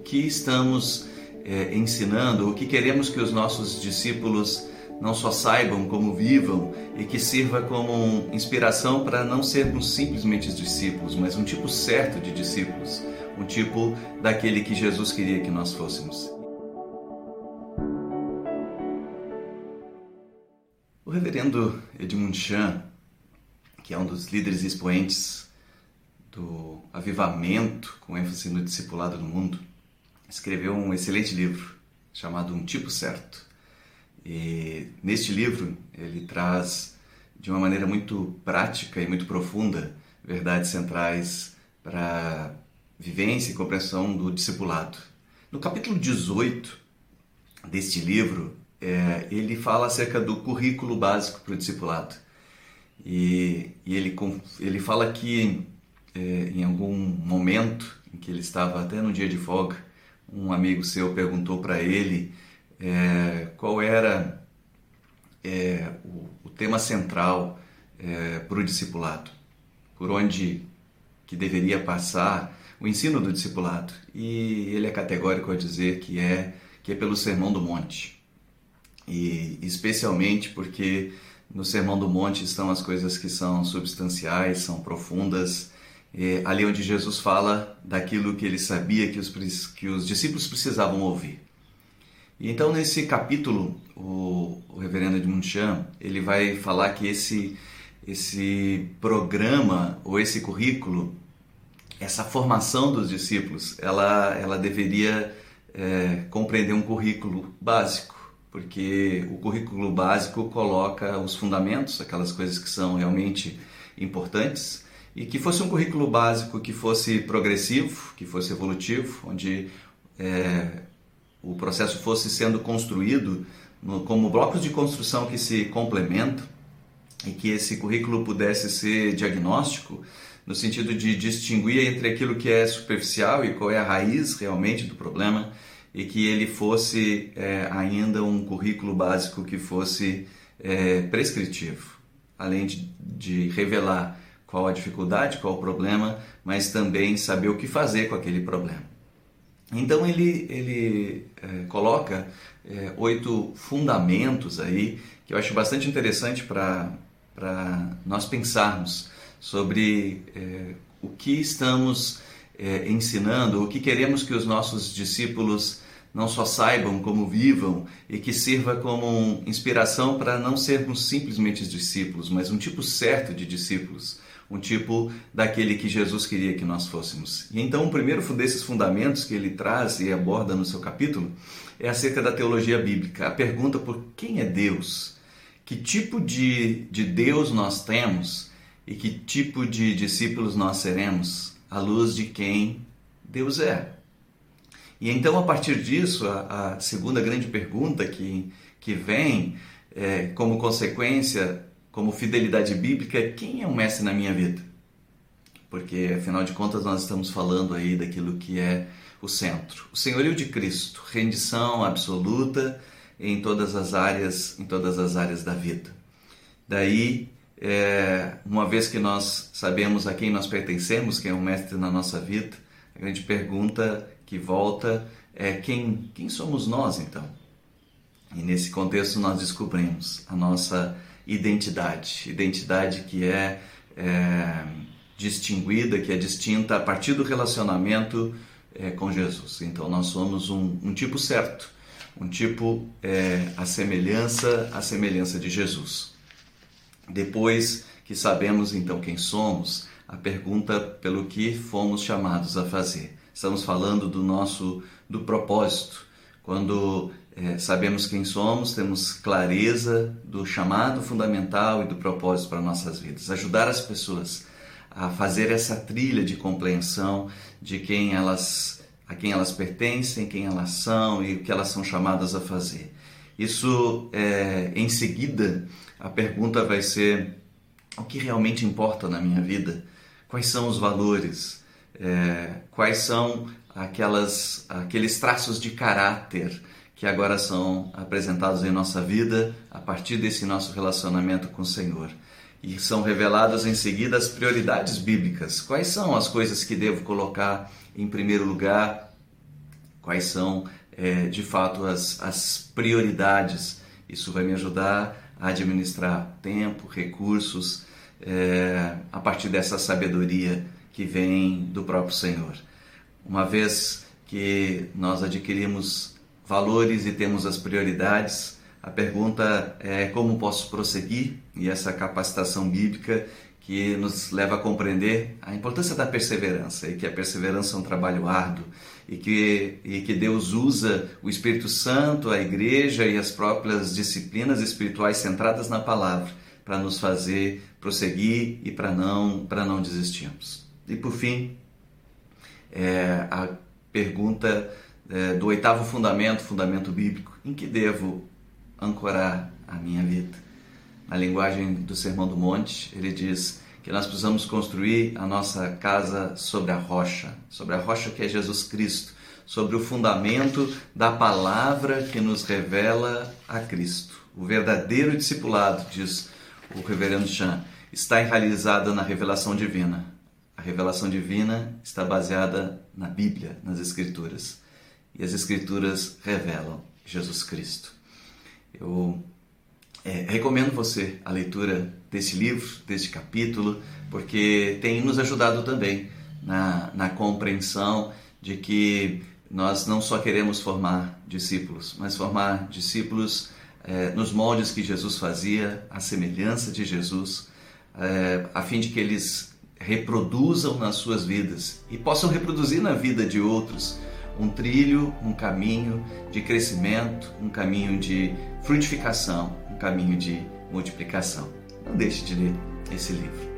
que estamos ensinando, o que queremos que os nossos discípulos não só saibam, como vivam, e que sirva como inspiração para não sermos simplesmente discípulos, mas um tipo certo de discípulos, um tipo daquele que Jesus queria que nós fôssemos. O reverendo Edmund Chan, que é um dos líderes expoentes do avivamento com ênfase no discipulado no mundo, escreveu um excelente livro chamado Um Tipo Certo. E neste livro ele traz de uma maneira muito prática e muito profunda verdades centrais para a vivência e compreensão do discipulado. No capítulo 18 deste livro, ele fala acerca do currículo básico para o discipulado. E ele fala que em algum momento em que ele estava até no dia de folga, um amigo seu perguntou para ele qual era o tema central para o discipulado, por onde que deveria passar o ensino do discipulado. E ele é categórico ao dizer que é pelo Sermão do Monte. E especialmente porque no Sermão do Monte estão as coisas que são substanciais, são profundas, ali onde Jesus fala daquilo que ele sabia que os discípulos precisavam ouvir. E então nesse capítulo, o reverendo Edmund Chan, ele vai falar que esse programa ou esse currículo, essa formação dos discípulos, ela deveria compreender um currículo básico, porque o currículo básico coloca os fundamentos, aquelas coisas que são realmente importantes, e que fosse um currículo básico que fosse progressivo, que fosse evolutivo, onde o processo fosse sendo construído como blocos de construção que se complementam, e que esse currículo pudesse ser diagnóstico, no sentido de distinguir entre aquilo que é superficial e qual é a raiz realmente do problema, e que ele fosse ainda um currículo básico que fosse prescritivo, além de revelar qual a dificuldade, qual o problema, mas também saber o que fazer com aquele problema. Então ele coloca 8 fundamentos aí, que eu acho bastante interessante para nós pensarmos sobre o que estamos ensinando, o que queremos que os nossos discípulos não só saibam, como vivam, e que sirva como inspiração para não sermos simplesmente discípulos, mas um tipo certo de discípulos, um tipo daquele que Jesus queria que nós fôssemos. E então o primeiro desses fundamentos que ele traz e aborda no seu capítulo é acerca da teologia bíblica, a pergunta por quem é Deus, que tipo de Deus nós temos e que tipo de discípulos nós seremos à luz de quem Deus é. E então, a partir disso, a segunda grande pergunta que vem como consequência, como fidelidade bíblica, é: quem é o mestre na minha vida? Porque, afinal de contas, nós estamos falando aí daquilo que é o centro. O senhorio de Cristo, rendição absoluta em todas as áreas da vida. Daí, uma vez que nós sabemos a quem nós pertencemos, quem é o mestre na nossa vida, a grande pergunta que volta é: quem somos nós, então? E nesse contexto nós descobrimos a nossa identidade que é distinguida, que é distinta a partir do relacionamento com Jesus. Então nós somos um tipo certo, um tipo a semelhança de Jesus. Depois que sabemos então quem somos, a pergunta pelo que fomos chamados a fazer. Estamos falando do propósito. Quando sabemos quem somos, temos clareza do chamado fundamental e do propósito para nossas vidas. Ajudar as pessoas a fazer essa trilha de compreensão de a quem elas pertencem, quem elas são e o que elas são chamadas a fazer. Isso, em seguida, a pergunta vai ser: o que realmente importa na minha vida? Quais são os valores? Quais são aqueles traços de caráter que agora são apresentados em nossa vida a partir desse nosso relacionamento com o Senhor? E são reveladas em seguida as prioridades bíblicas. Quais são as coisas que devo colocar em primeiro lugar? quais são de fato as prioridades. Isso vai me ajudar a administrar tempo, recursos, a partir dessa sabedoria que vem do próprio Senhor. Uma vez que nós adquirimos valores e temos as prioridades, a pergunta é como posso prosseguir, e essa capacitação bíblica que nos leva a compreender a importância da perseverança, e que a perseverança é um trabalho árduo, e que Deus usa o Espírito Santo, a igreja e as próprias disciplinas espirituais centradas na palavra para nos fazer prosseguir e para não desistirmos. E por fim, a pergunta do oitavo fundamento bíblico: em que devo ancorar a minha vida? Na linguagem do Sermão do Monte, ele diz que nós precisamos construir a nossa casa sobre a rocha que é Jesus Cristo, sobre o fundamento da palavra que nos revela a Cristo. O verdadeiro discipulado, diz o reverendo Chan, está enraizado na revelação divina. A revelação divina está baseada na Bíblia, nas Escrituras. E as Escrituras revelam Jesus Cristo. Eu recomendo você a leitura desse livro, deste capítulo, porque tem nos ajudado também na compreensão de que nós não só queremos formar discípulos, mas formar discípulos nos moldes que Jesus fazia, à semelhança de Jesus, a fim de que eles reproduzam nas suas vidas e possam reproduzir na vida de outros um trilho, um caminho de crescimento, um caminho de frutificação, um caminho de multiplicação. Não deixe de ler esse livro.